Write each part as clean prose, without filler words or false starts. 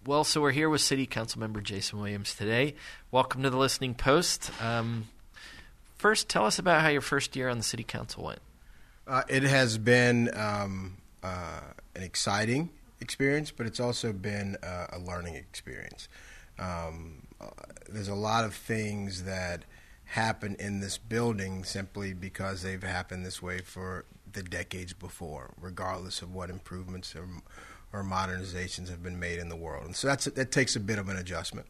So we're here with City Council Member Jason Williams today. Welcome to the Listening Post. First, tell us about how your first year on the City Council went. It has been an exciting experience, but it's also been a learning experience. There's a lot of things that happen in this building simply because they've happened this way for the decades before, regardless of what improvements or modernizations have been made in the world. And so that takes a bit of an adjustment.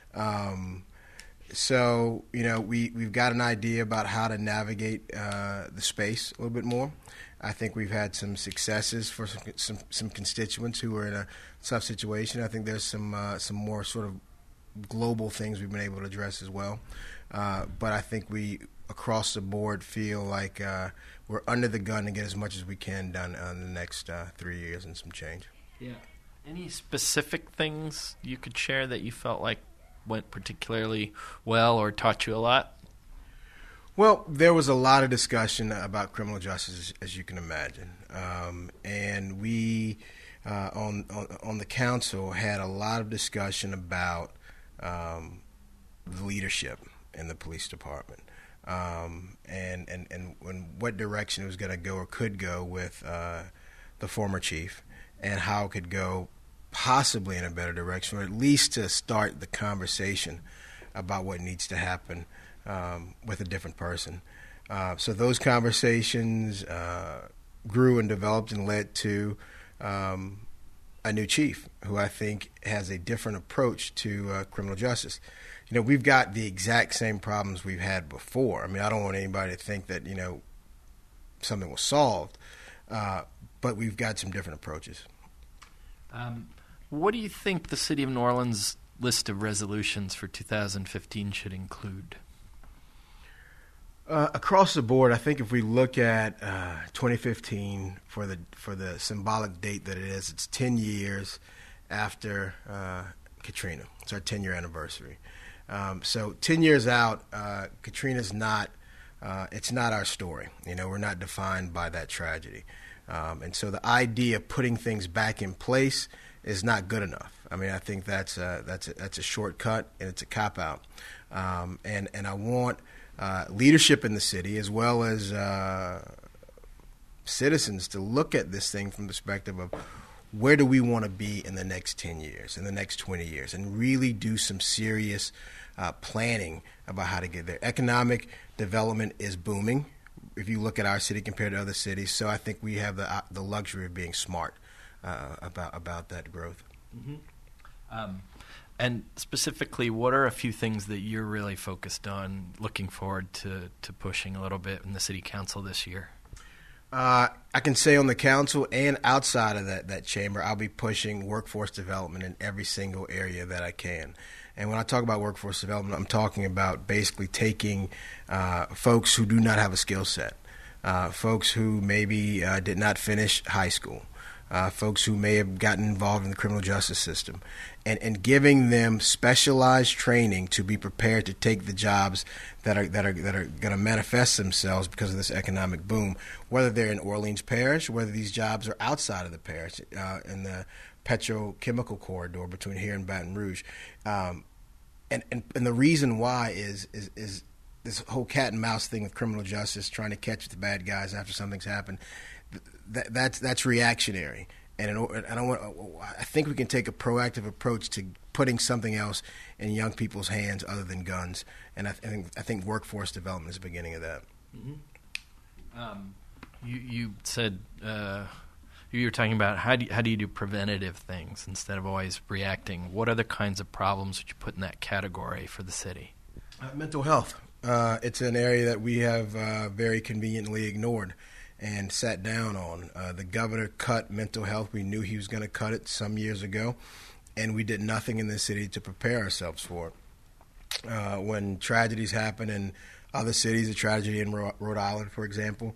So, we've got an idea about how to navigate the space a little bit more. I think we've had some successes for some constituents who are in a tough situation. I think there's some more sort of global things we've been able to address as well. But I think we, across the board, feel like we're under the gun to get as much as we can done in the next 3 years and some change. Yeah. Any specific things you could share that you felt like went particularly well or taught you a lot? Well, there was a lot of discussion about criminal justice, as you can imagine, and we on the council had a lot of discussion about the leadership in the police department, and what direction it was going to go or could go with the former chief, and how it could go possibly in a better direction, or at least to start the conversation about what needs to happen with a different person. So those conversations grew and developed and led to a new chief who I think has a different approach to criminal justice. We've got the exact same problems we've had before. I mean, I don't want anybody to think that, something was solved, but we've got some different approaches. What do you think the City of New Orleans list of resolutions for 2015 should include? Across the board, I think if we look at 2015 for the symbolic date that it is, it's 10 years after Katrina. It's our 10-year anniversary. So 10 years out, Katrina's not. It's not our story. We're not defined by that tragedy, and so the idea of putting things back in place is not good enough. I mean, I think that's a shortcut and it's a cop out. And I want leadership in the city as well as citizens to look at this thing from the perspective of where do we want to be in the next 10 years, in the next 20 years, and really do some serious planning about how to get there. Economic development is booming if you look at our city compared to other cities, so I think we have the luxury of being smart about that growth. Mm-hmm. And specifically, what are a few things that you're really focused on, looking forward to pushing a little bit in the City Council this year? I can say on the council and outside of that chamber, I'll be pushing workforce development in every single area that I can. And when I talk about workforce development, I'm talking about basically taking folks who do not have a skill set, folks who maybe did not finish high school, folks who may have gotten involved in the criminal justice system, and giving them specialized training to be prepared to take the jobs that are going to manifest themselves because of this economic boom, whether they're in Orleans Parish, whether these jobs are outside of the parish, in the petrochemical corridor between here and Baton Rouge. And the reason why is this whole cat and mouse thing with criminal justice, trying to catch the bad guys after something's happened. That's reactionary, and I think we can take a proactive approach to putting something else in young people's hands other than guns, and I think workforce development is the beginning of that. Mm-hmm. You said you were talking about how do you do preventative things instead of always reacting. What other kinds of problems would you put in that category for the city? Mental health. It's an area that we have very conveniently ignored and sat down on. The governor cut mental health. We knew he was going to cut it some years ago, and we did nothing in the city to prepare ourselves for it. When tragedies happen in other cities, a tragedy in Rhode Island, for example,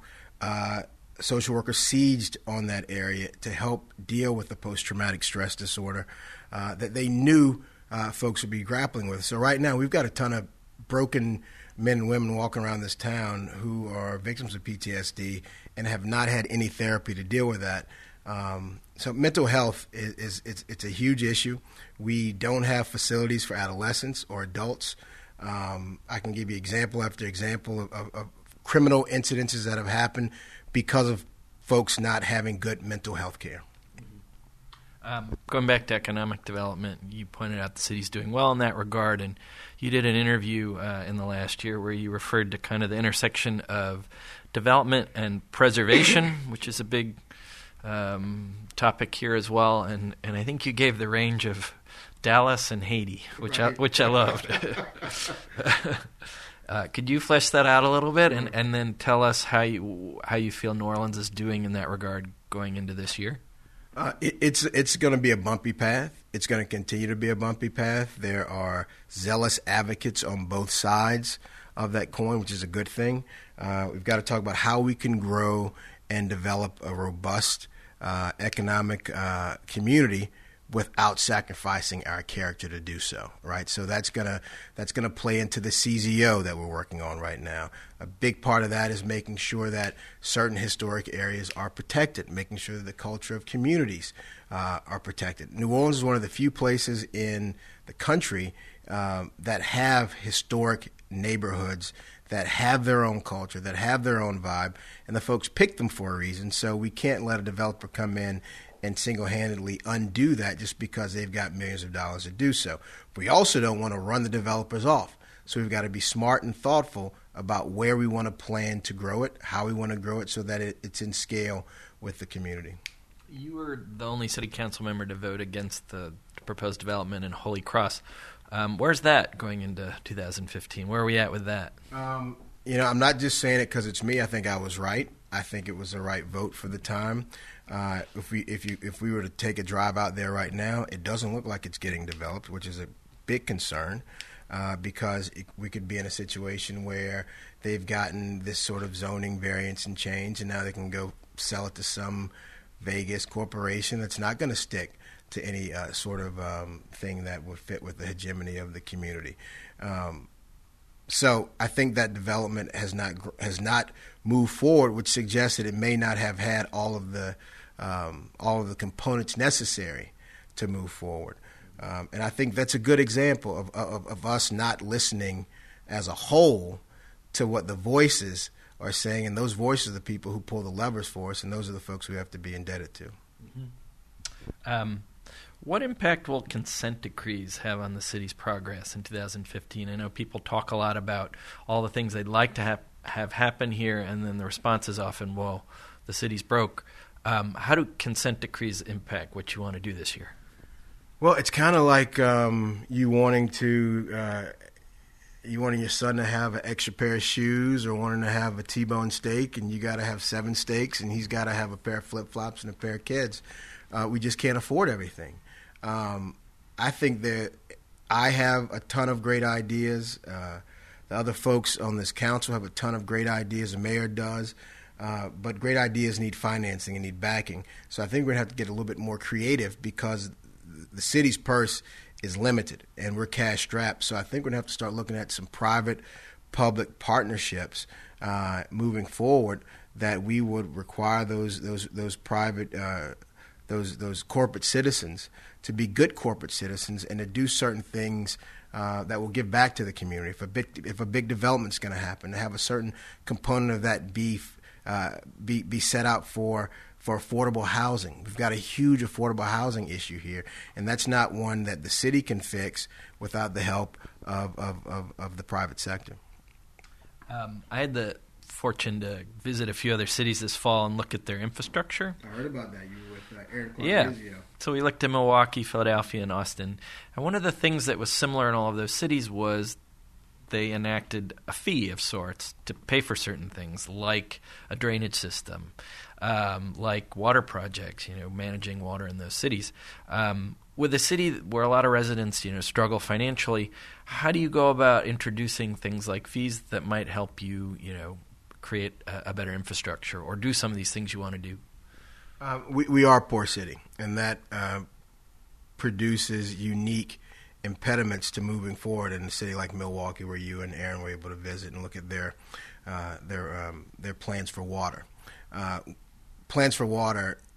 social workers sieged on that area to help deal with the post-traumatic stress disorder that they knew folks would be grappling with. So right now we've got a ton of broken men and women walking around this town who are victims of PTSD and have not had any therapy to deal with that. So mental health it's a huge issue. We don't have facilities for adolescents or adults. I can give you example after example of criminal incidences that have happened because of folks not having good mental health care. Going back to economic development, you pointed out the city's doing well in that regard, and you did an interview in the last year where you referred to kind of the intersection of development and preservation, which is a big topic here as well, and I think you gave the range of Dallas and Haiti, which I loved. Could you flesh that out a little bit, and then tell us how you feel New Orleans is doing in that regard going into this year? It's going to be a bumpy path. It's going to continue to be a bumpy path. There are zealous advocates on both sides of that coin, which is a good thing. We've got to talk about how we can grow and develop a robust economic community without sacrificing our character to do so, right? So that's gonna play into the CZO that we're working on right now. A big part of that is making sure that certain historic areas are protected, making sure that the culture of communities are protected. New Orleans is one of the few places in the country that have historic neighborhoods that have their own culture, that have their own vibe, and the folks pick them for a reason. So we can't let a developer come in and single-handedly undo that just because they've got millions of dollars to do so. We also don't want to run the developers off. So we've got to be smart and thoughtful about where we want to plan to grow it, how we want to grow it so that it's in scale with the community. You were the only city council member to vote against the proposed development in Holy Cross. Where's that going into 2015? Where are we at with that? I'm not just saying it because it's me. I think I was right. I think it was the right vote for the time. If we were to take a drive out there right now, it doesn't look like it's getting developed, which is a big concern because we could be in a situation where they've gotten this sort of zoning variance and change, and now they can go sell it to some Vegas corporation that's not going to stick to any sort of thing that would fit with the hegemony of the community. So I think that development has not moved forward, which suggests that it may not have had all of the components necessary to move forward. And I think that's a good example of us not listening as a whole to what the voices are saying, and those voices are the people who pull the levers for us, and those are the folks we have to be indebted to. Mm-hmm. What impact will consent decrees have on the city's progress in 2015? I know people talk a lot about all the things they'd like to have happen here, and then the response is often, well, the city's broke. How do consent decrees impact what you want to do this year? Well, it's kind of like you wanting your son to have an extra pair of shoes, or wanting to have a T-bone steak, and you got to have 7 steaks, and he's got to have a pair of flip-flops and a pair of kids. We just can't afford everything. I think that I have a ton of great ideas. The other folks on this council have a ton of great ideas. The mayor does. But great ideas need financing and need backing. So I think we're going to have to get a little bit more creative because the city's purse is limited and we're cash strapped. So I think we're going to have to start looking at some private-public partnerships moving forward that we would require those private those corporate citizens to be good corporate citizens and to do certain things that will give back to the community. If a big development's going to happen, to have a certain component of that be set out for affordable housing. We've got a huge affordable housing issue here, and that's not one that the city can fix without the help of the private sector. I had the fortune to visit a few other cities this fall and look at their infrastructure. I heard about that. You were with Aaron Clark. Yeah. So we looked at Milwaukee, Philadelphia, and Austin. And one of the things that was similar in all of those cities was they enacted a fee of sorts to pay for certain things, like a drainage system, like water projects, managing water in those cities. With a city where a lot of residents, struggle financially, how do you go about introducing things like fees that might help you, create a better infrastructure or do some of these things you want to do? We are a poor city, and that produces unique impediments to moving forward in a city like Milwaukee, where you and Aaron were able to visit and look at their plans for water. Plans for water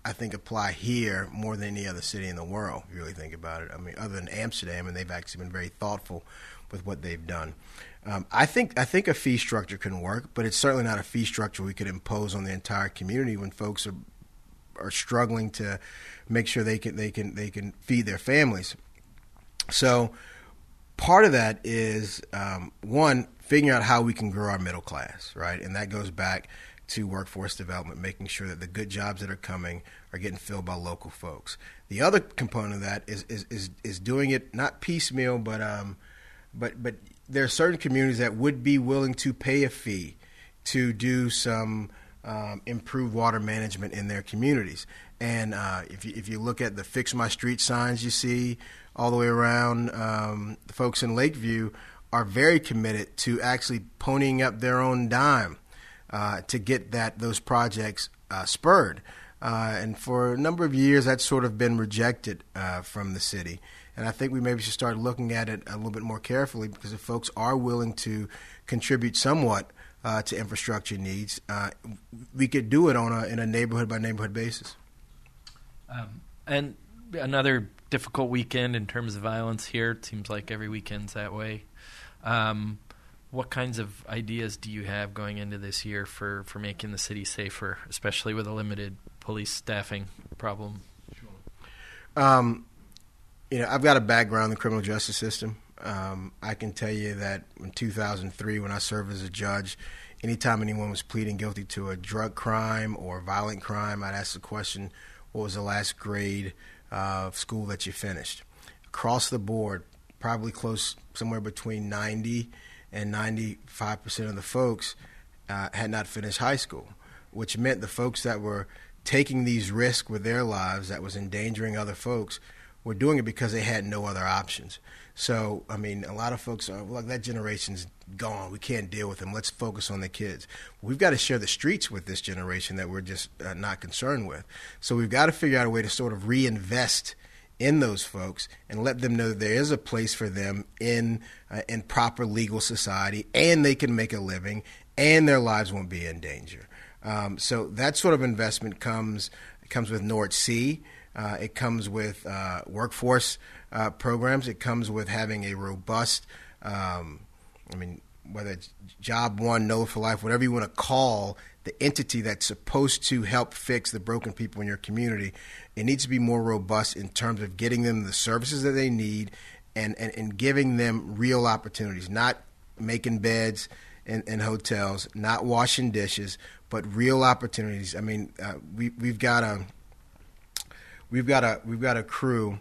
I think, apply here more than any other city in the world, if you really think about it. I mean, other than Amsterdam, and they've actually been very thoughtful with what they've done. I think a fee structure can work, but it's certainly not a fee structure we could impose on the entire community when folks are struggling to make sure they can feed their families. So part of that is one, figuring out how we can grow our middle class, right? And that goes back to workforce development, making sure that the good jobs that are coming are getting filled by local folks. The other component of that is doing it not piecemeal, but there are certain communities that would be willing to pay a fee to do some improved water management in their communities. And if you look at the Fix My Street signs you see all the way around, the folks in Lakeview are very committed to actually ponying up their own dime to get those projects spurred. And for a number of years, that's sort of been rejected from the city. And I think we maybe should start looking at it a little bit more carefully, because if folks are willing to contribute somewhat to infrastructure needs, we could do it in a neighborhood-by-neighborhood basis. And another difficult weekend in terms of violence here. It seems like every weekend's that way. What kinds of ideas do you have going into this year for making the city safer, especially with a limited police staffing problem? Sure. I've got a background in the criminal justice system. I can tell you that in 2003, when I served as a judge, anytime anyone was pleading guilty to a drug crime or a violent crime, I'd ask the question, what was the last grade of school that you finished? Across the board, probably close somewhere between 90 and 95% of the folks had not finished high school, which meant the folks that were taking these risks with their lives, that was endangering other folks, were doing it because they had no other options. So, I mean, a lot of folks are, look, that generation's gone. We can't deal with them. Let's focus on the kids. We've got to share the streets with this generation that we're just not concerned with. So we've got to figure out a way to sort of reinvest in those folks and let them know that there is a place for them in proper legal society, and they can make a living, and their lives won't be in danger. So that sort of investment comes with North-Sea. It comes with workforce programs. It comes with having a robust, whether it's Job One, NOLA for Life, whatever you want to call the entity that's supposed to help fix the broken people in your community. It needs to be more robust in terms of getting them the services that they need and giving them real opportunities, not making beds in hotels, not washing dishes, but real opportunities. I mean, we've got a crew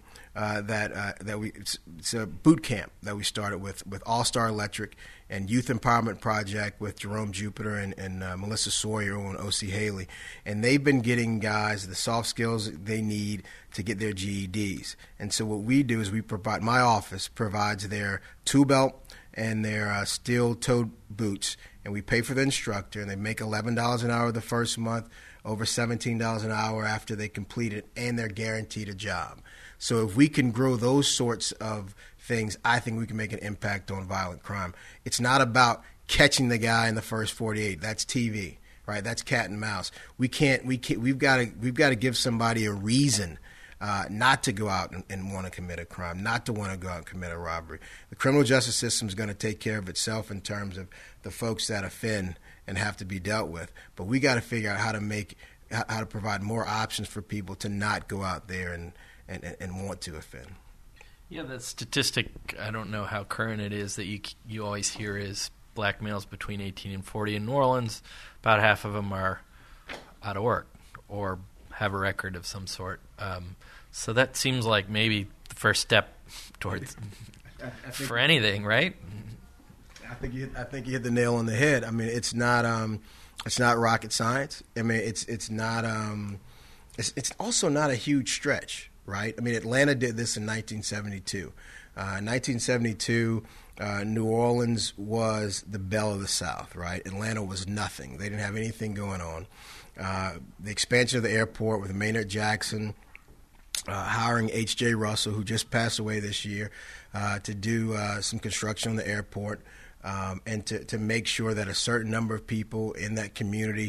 it's a boot camp that we started with All Star Electric and Youth Empowerment Project with Jerome Jupiter and Melissa Sawyer and O.C. Haley, and they've been getting guys the soft skills they need to get their GEDs. And so what we do is my office provides their tool belt and their steel-toed boots, and we pay for the instructor, and they make $11 an hour the first month, over $17 an hour after they complete it, and they're guaranteed a job. So if we can grow those sorts of things, I think we can make an impact on violent crime. It's not about catching the guy in the first 48. That's TV, right? That's cat and mouse. We've got to give somebody a reason not to go out and want to commit a crime, not to want to go out and commit a robbery. The criminal justice system is going to take care of itself in terms of the folks that offend and have to be dealt with. But we got to figure out how to provide more options for people to not go out there and want to offend. Yeah, that statistic, I don't know how current it is, that you always hear is black males between 18 and 40 in New Orleans. About half of them are out of work or have a record of some sort. So that seems like maybe the first step towards for anything, right? I think you hit the nail on the head. I mean, it's not rocket science. I mean, it's not. It's also not a huge stretch, right? I mean, Atlanta did this in 1972. 1972, New Orleans was the belle of the South, right? Atlanta was nothing. They didn't have anything going on. The expansion of the airport with Maynard Jackson, hiring H.J. Russell, who just passed away this year, to do some construction on the airport, and to make sure that a certain number of people in that community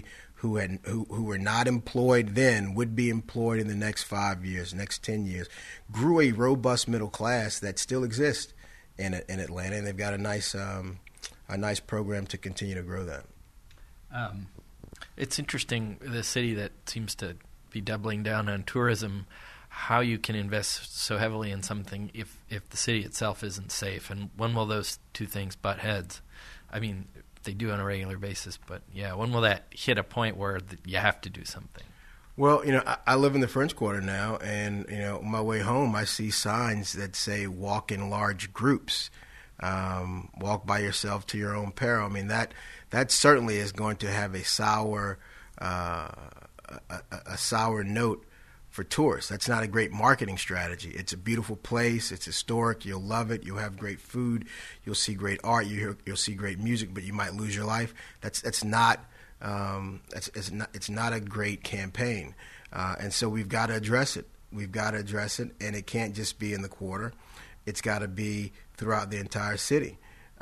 who were not employed then would be employed in the next 5 years, next 10 years, grew a robust middle class that still exists in Atlanta, and they've got a nice program to continue to grow that. It's interesting, the city that seems to be doubling down on tourism, how you can invest so heavily in something if the city itself isn't safe, and when will those two things butt heads? I mean, they do on a regular basis, but yeah, when will that hit a point where you have to do something? Well, I live in the French Quarter now, and on my way home, I see signs that say "walk in large groups," walk by yourself to your own peril. I mean, that certainly is going to have a sour note for tourists. That's not a great marketing strategy. It's a beautiful place. It's historic. You'll love it. You'll have great food. You'll see great art. You'll see great music, but you might lose your life. It's not a great campaign, and so we've got to address it. We've got to address it, and it can't just be in the quarter. It's got to be throughout the entire city.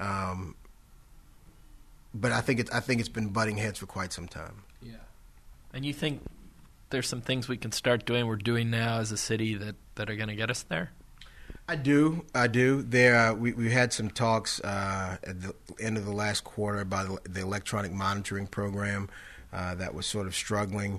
But I think it's been butting heads for quite some time. Yeah, and you think there's some things we can start doing, we're doing now as a city that are going to get us there? I do. There, we had some talks at the end of the last quarter about the electronic monitoring program that was sort of struggling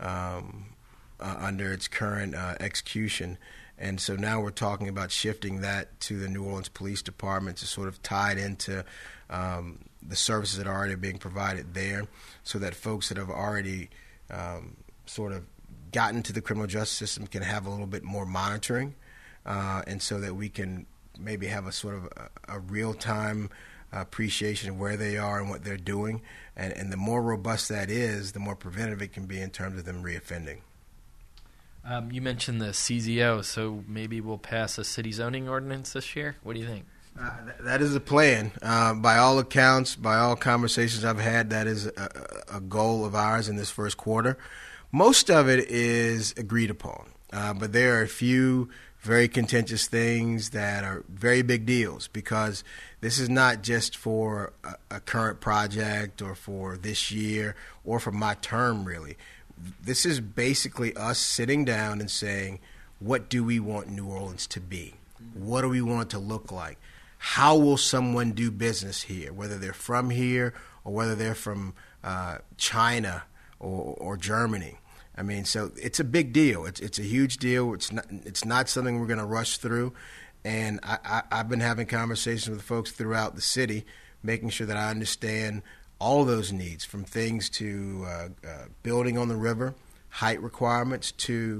under its current execution. And so now we're talking about shifting that to the New Orleans Police Department to sort of tie it into the services that are already being provided there, so that folks that have already sort of gotten to the criminal justice system can have a little bit more monitoring, and so that we can maybe have a sort of a real-time appreciation of where they are and what they're doing. And the more robust that is, the more preventive it can be in terms of them reoffending. You mentioned the CZO, so maybe we'll pass a city zoning ordinance this year? What do you think? That is a plan. By all accounts, by all conversations I've had, that is a goal of ours in this first quarter. Most of it is agreed upon, but there are a few very contentious things that are very big deals, because this is not just for a current project or for this year or for my term, really. This is basically us sitting down and saying, what do we want New Orleans to be? What do we want it to look like? How will someone do business here, whether they're from here or whether they're from China or Germany? I mean, so it's a big deal. It's a huge deal. It's not something we're going to rush through. And I've been having conversations with folks throughout the city, making sure that I understand all of those needs, from things to building on the river, height requirements, to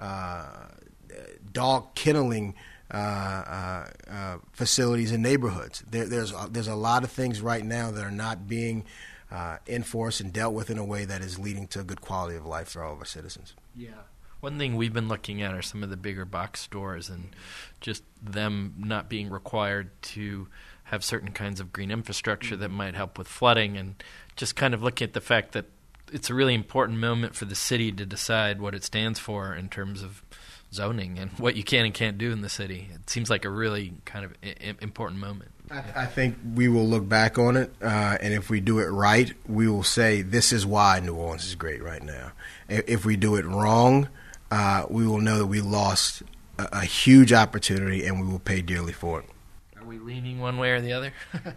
dog kenneling facilities in neighborhoods. There's a lot of things right now that are not being enforced and dealt with in a way that is leading to a good quality of life for all of our citizens. Yeah. One thing we've been looking at are some of the bigger box stores, and just them not being required to have certain kinds of green infrastructure that might help with flooding, and just kind of looking at the fact that it's a really important moment for the city to decide what it stands for in terms of zoning and what you can and can't do in the city. It seems like a really kind of important moment. I think we will look back on it, and if we do it right, we will say this is why New Orleans is great right now. If we do it wrong, we will know that we lost a huge opportunity, and we will pay dearly for it. Are we leaning one way or the other?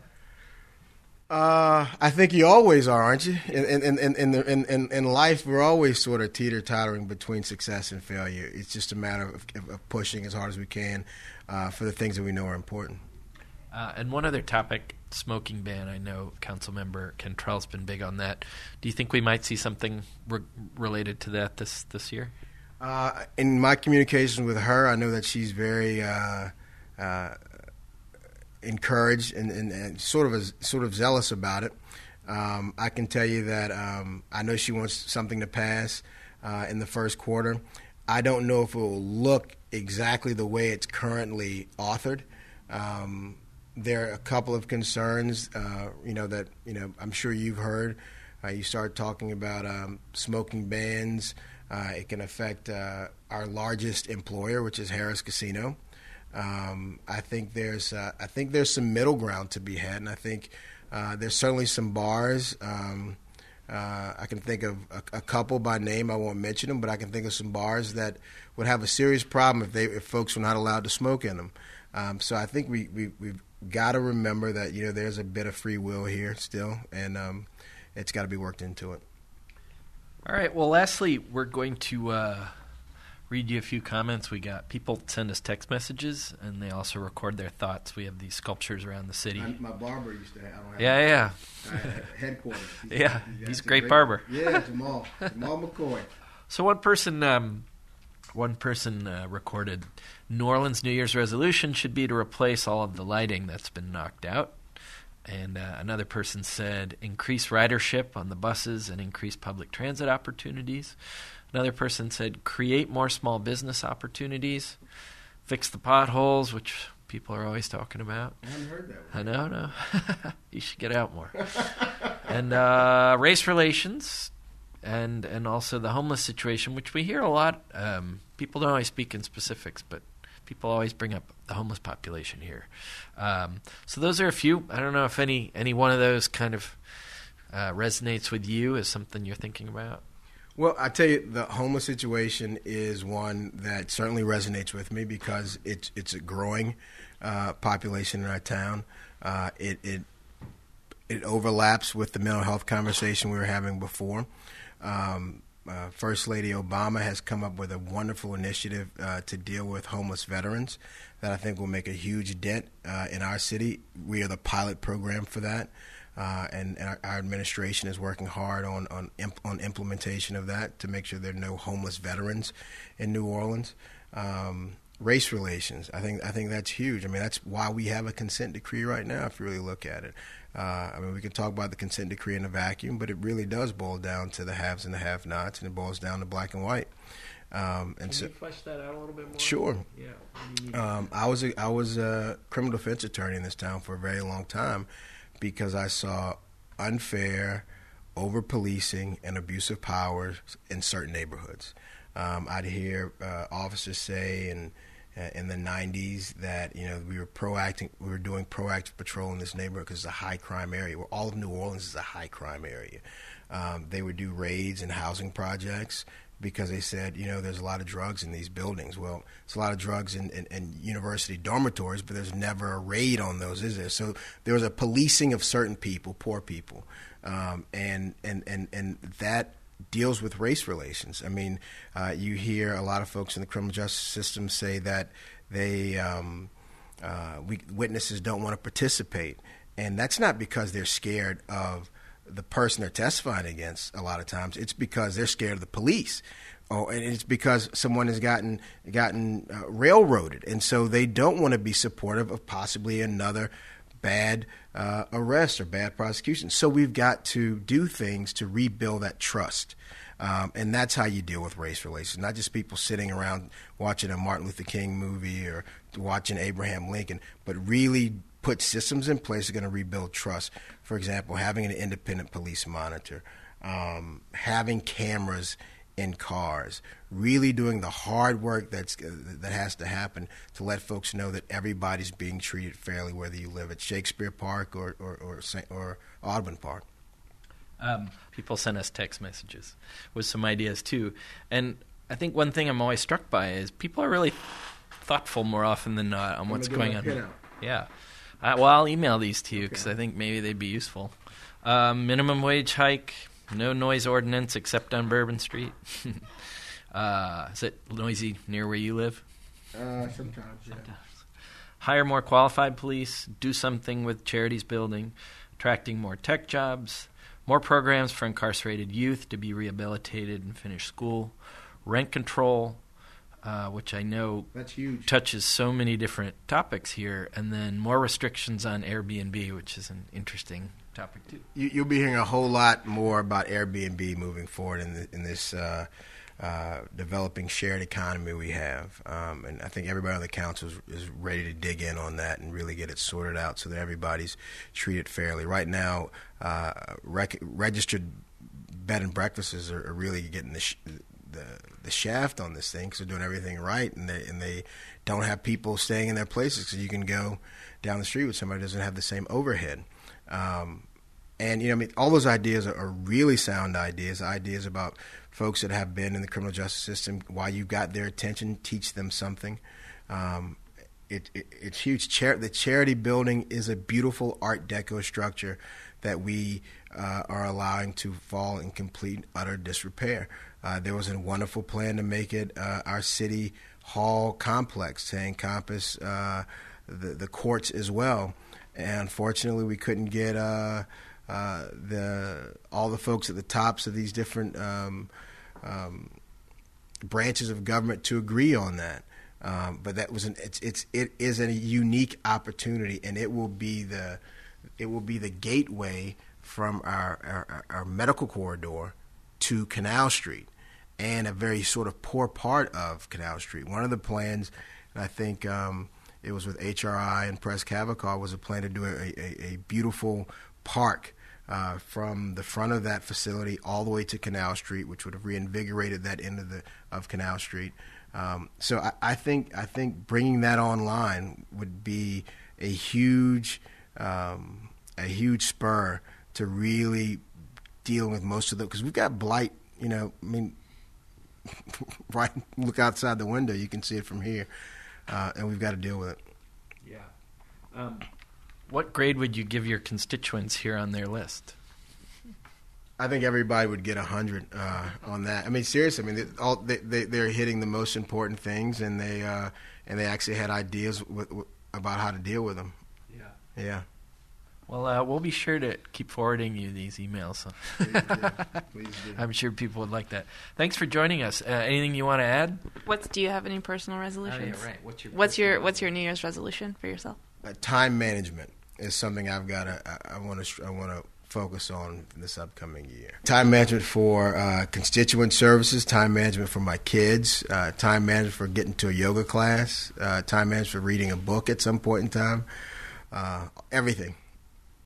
I think you always are, aren't you? In life, we're always sort of teeter-tottering between success and failure. It's just a matter of pushing as hard as we can for the things that we know are important. And one other topic, smoking ban. I know Councilmember Cantrell's been big on that. Do you think we might see something related to that this year? In my communications with her, I know that she's very encouraged and sort of zealous about it. I can tell you that I know she wants something to pass in the first quarter. I don't know if it will look exactly the way it's currently authored. There are a couple of concerns, that I'm sure you've heard. You start talking about smoking bans. It can affect our largest employer, which is Harrah's Casino. I think there's some middle ground to be had, and I think there's certainly some bars I can think of a couple by name. I won't mention them, but I can think of some bars that would have a serious problem if folks were not allowed to smoke in them. So I think we've got to remember that there's a bit of free will here still, and it's got to be worked into it. All right. Well, lastly, we're going to read you a few comments. We got people send us text messages, and they also record their thoughts. We have these sculptures around the city. My barber used to have. Yeah. Headquarters. He's a great barber. Yeah, Jamal McCoy. So one person recorded, New Orleans' New Year's resolution should be to replace all of the lighting that's been knocked out. And another person said, increase ridership on the buses and increase public transit opportunities. Another person said, create more small business opportunities, fix the potholes, which people are always talking about. I haven't heard that one. I know. You should get out more. And race relations, and also the homeless situation, which we hear a lot. People don't always speak in specifics, but people always bring up the homeless population here. So those are a few. I don't know if any one of those kind of resonates with you as something you're thinking about. Well, I tell you, the homeless situation is one that certainly resonates with me because it's a growing population in our town. It overlaps with the mental health conversation we were having before. First Lady Obama has come up with a wonderful initiative to deal with homeless veterans that I think will make a huge dent in our city. We are the pilot program for that. And our administration is working hard on implementation of that to make sure there are no homeless veterans in New Orleans. Race relations, I think that's huge. I mean, that's why we have a consent decree right now, if you really look at it. We can talk about the consent decree in a vacuum, but it really does boil down to the haves and the have-nots, and it boils down to black and white. Can you flesh that out a little bit more? Sure. Yeah. I was a criminal defense attorney in this town for a very long time, because I saw unfair over-policing and abuse of power in certain neighborhoods. I'd hear officers say in the 90s that we were doing proactive patrol in this neighborhood because it's a high crime area. Well, all of New Orleans is a high crime area. They would do raids and housing projects because they said, there's a lot of drugs in these buildings. Well, it's a lot of drugs in university dormitories, but there's never a raid on those, is there? So there was a policing of certain people, poor people, and that deals with race relations. I mean, you hear a lot of folks in the criminal justice system say that witnesses don't want to participate, and that's not because they're scared of the person they're testifying against. A lot of times it's because they're scared of the police, and it's because someone has gotten railroaded, and so they don't want to be supportive of possibly another bad arrest or bad prosecution. So we've got to do things to rebuild that trust, and that's how you deal with race relations. Not just people sitting around watching a Martin Luther King movie or watching Abraham Lincoln, but really put systems in place that are going to rebuild trust. For example, having an independent police monitor, having cameras in cars, really doing the hard work that has to happen to let folks know that everybody's being treated fairly, whether you live at Shakespeare Park or Audubon Park. People send us text messages with some ideas too, and I think one thing I'm always struck by is people are really thoughtful more often than not on what's going on. Yeah. Well, I'll email these to you because I think maybe they'd be useful. Minimum wage hike, no noise ordinance except on Bourbon Street. Is it noisy near where you live? Sometimes, yeah. Hire more qualified police, do something with charities building, attracting more tech jobs, more programs for incarcerated youth to be rehabilitated and finish school, rent control, which I know that's huge, touches so many different topics here, and then more restrictions on Airbnb, which is an interesting topic too. You'll be hearing a whole lot more about Airbnb moving forward in this developing shared economy we have, and I think everybody on the council is ready to dig in on that and really get it sorted out so that everybody's treated fairly. Right now, registered bed and breakfasts are really getting the shaft on this thing because they're doing everything right, and they don't have people staying in their places because you can go down the street with somebody who doesn't have the same overhead. And, I mean, all those ideas are really sound ideas about folks that have been in the criminal justice system. While you got their attention, teach them something. It's huge. The Charity Building is a beautiful Art Deco structure that we are allowing to fall in complete, utter disrepair. There was a wonderful plan to make it our city hall complex to encompass the courts as well. And unfortunately, we couldn't get all the folks at the tops of these different branches of government to agree on that. But that was it is a unique opportunity, and it will be the gateway from our medical corridor to Canal Street, and a very sort of poor part of Canal Street. One of the plans, and I think it was with HRI and Press Cavacor, was a plan to do a beautiful park from the front of that facility all the way to Canal Street, which would have reinvigorated that end of Canal Street. So I think bringing that online would be a huge spur to really deal with most of because we've got blight. I mean, right. Look outside the window, you can see it from here, and we've got to deal with it. Yeah. What grade would you give your constituents here on their list? I think everybody would get 100 on that. I mean, seriously. I mean, they're hitting the most important things, and they actually had ideas about how to deal with them. Yeah. Yeah. Well, we'll be sure to keep forwarding you these emails. So. Please do. I'm sure people would like that. Thanks for joining us. Anything you want to add? Do you have any personal resolutions? Oh, yeah, right. What's your New Year's resolution for yourself? Time management is something I want to focus on this upcoming year. Time management for constituent services, time management for my kids, time management for getting to a yoga class, time management for reading a book at some point in time, everything.